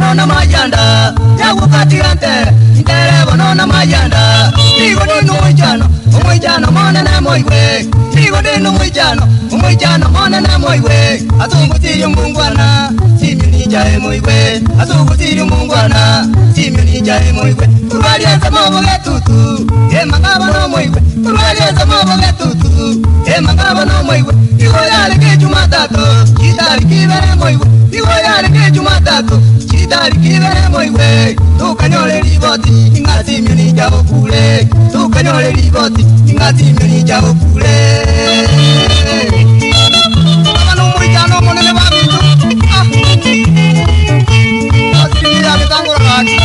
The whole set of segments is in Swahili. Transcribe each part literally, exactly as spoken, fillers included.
bonona mayanda yagukatirante intere bonona mayanda digo dinu mwijano umwijano mona na moiwe digo dinu mwijano umwijano mona na moiwe atungutiri mungwana simini jae moiwe atungutiri mungwana simini jae moiwe kurwalieza mobo getutu emangaba no moiwe kurwalieza mobo getutu emangaba no moiwe digo yale ke Jumatatu chitari kibere moiwe digo yale ke Jumatatu chitari kibere moiwe tukanyole riboti ingati mini jabo kule tukanyole riboti ingati mini jabo kule abano mwijano monene babitu ah asiri ya betangora lagi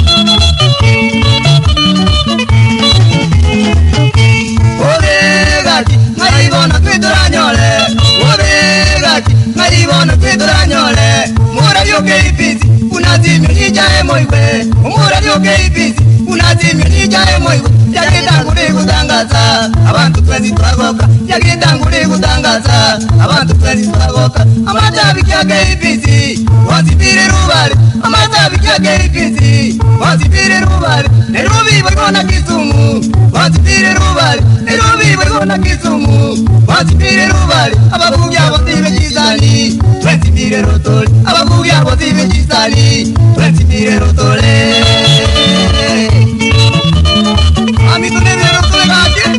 ore gati maribona kwidura nyole ore gati maribona kwidura nyole mura yoke ibizi unazimyo nijae moiwe umura yoke ibizi unazimyo nijae moiwe yagitangure kutangaza abantu twezi twagoka yagitangure kutangaza abantu twezi twagoka amatabi yake ibizi wazibire rubale amatabi yake ibizi wazibire rubale nerubi bagona kisumu wazibire rubale nerubi bagona kisumu wazibire rubale ababugi abotibe jizani twezibire rotole ababugi abotibe jizani twezibire rotole ami tunebe rotole gati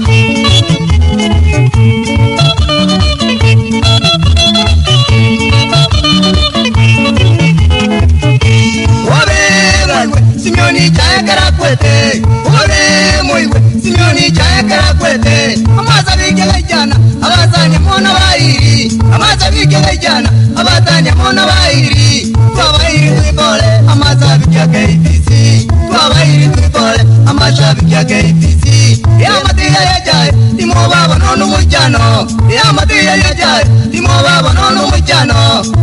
Simeoni chakara kwete ore moiwe Simeoni chakara kwete amaza bige jana abazanye mona bairi amaza bige jana abazanye mona bairi twabairi twibole amaza bige K P C twabairi twibole amaza bige K P C ya matiya yajaye timo baba nonu mujano ya matiya yajaye timo baba nonu mujano